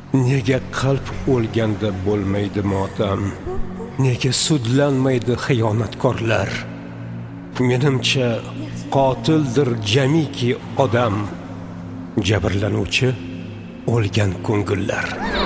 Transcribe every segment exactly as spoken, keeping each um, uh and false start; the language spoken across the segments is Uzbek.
Nega qalb o'lganda bo'lmaydi motam? Nega sudlanmaydi xiyonatkorlar? Menimcha qotildir jamiki odam, jabrlanuvchi o'lgan ko'ngillar.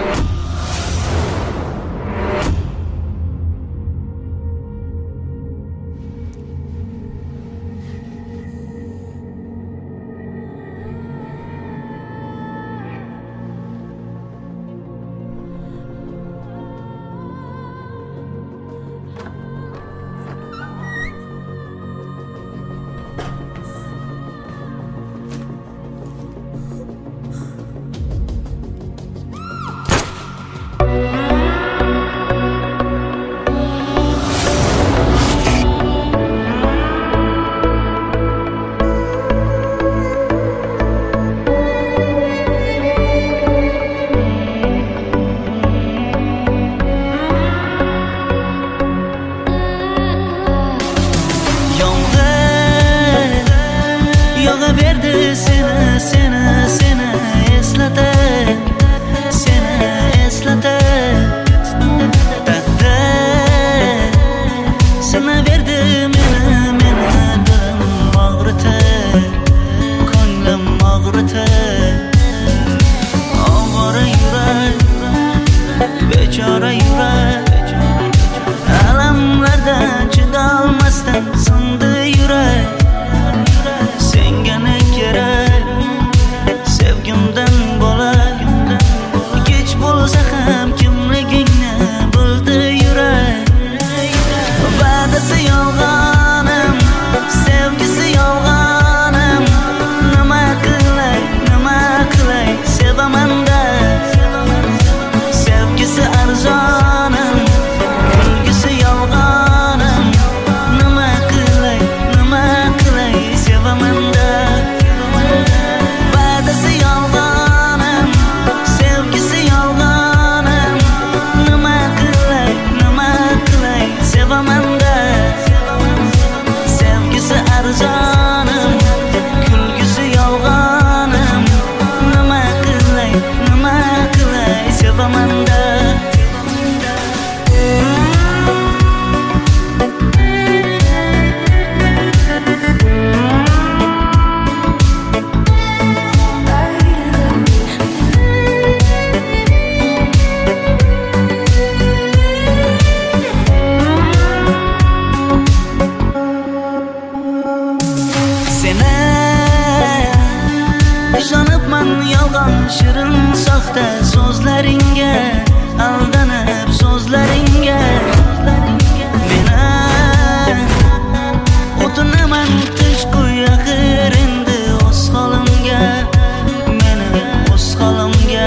Seni, seni, seni eslatır, seni eslatır. Takdir sana verdi meni, meni dilim ağrıtır, ko'nglim ağrıtır. Ovora yürek, bechora yürek, alamlardan chidolmasdan sindi yürek. Senga ne kerak, sevgimdan bo'lak, kech bo'lsa ham kimligingni bildi yurek. Va'dasi yolg'onim, sevgisi yolg'onim. Nima qilay, nima qilay, sevaman-da. Sevgisi arzonim, kulgisi yolg'onim. Nima qilay, nima qilay, sevaman-da. Va'dasi yolg'onim, sevgisi yolg'onim. Nima qilay, nima qilay, sevaman-da. Sevgisi arzonim, kulgisi yolg'onim. Nima qilay, nima qilay, sevaman-da. Ishonibman yolg'on shirin soxta so'zlaringga, aldanib so'zlaringga. Meni o'tinaman tish qo'y axir endi o'z holimga, meni o'z holimga.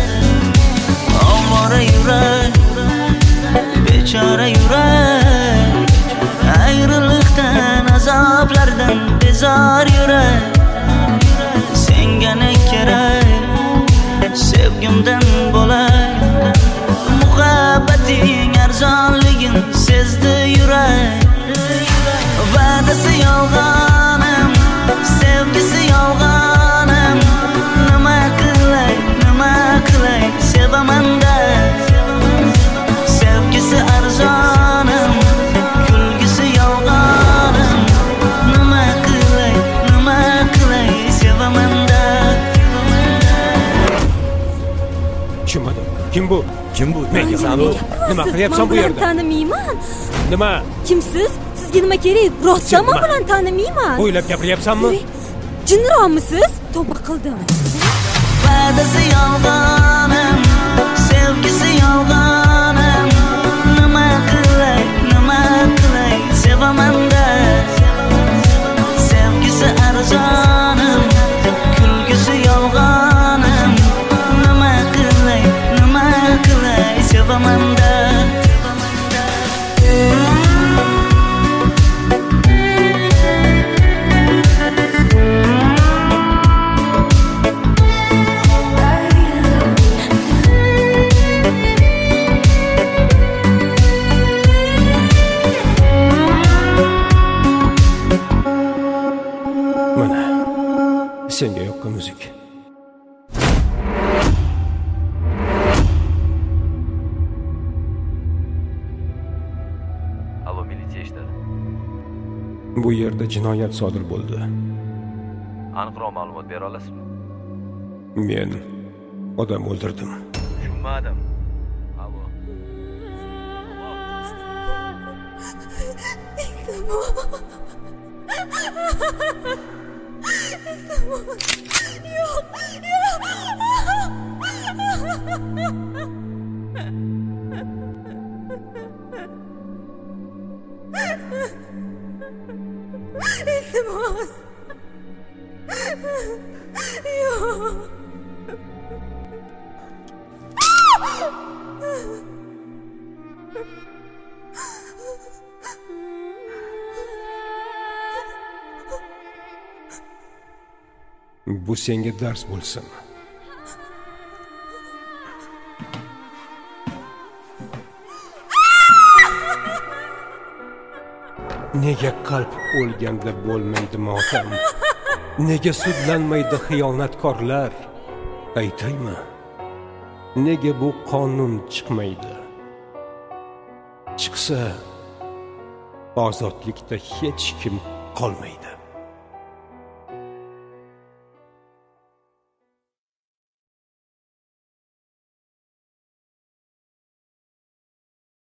Ovora yurek, bechora yurek, ayriliqdan azoblardan bezor yurek. Senga ne kerak, sevgimdan bo'lak, muhabbating arzonligin sezdi yurek. Va'dasi yolg'onim, sevgisi yolg'onim. Nima qilay, nima qilay, sevaman-da. Sevgisi arzonim, kulgisi yolg'onim. Nima qilay, nima qilay, sevaman-da. Tushunmadim. Kim bu? Kim bu? Menga sanu. Nima qilyapsan bu yerda? Tanimayman. Nima? Kimsiz? Sizga nima kerak? Rostdan men bilan tanimayman. O'ylab gapiryapsanmi? Jinronmisiz? Tavba qildim. Va'dasi yolg'onim, sevgisi yolg'onim. Nima qilay, nima qilay, sevaman-da. Sevgisi arzonim, kulgisi yolg'onim. Nima qilay, nima qilay, sevaman-da. Bu yerda jinoyat sodir bo'ldi. Aniqroq ma'lumot bera olasizmi? Men odam o'ldirdim. Tushunmadim. Alo. Yo'q, iltimos. Yo'q. Bu senga dars bo'lsin. Nega qalb o'lganda bo'lmaydi motam? Nega sudlanmaydi xiyonatkorlar? Aytaymi? Nega bu qonun chiqmaydi? Chiqsa, ozodlikda hech kim qolmaydi.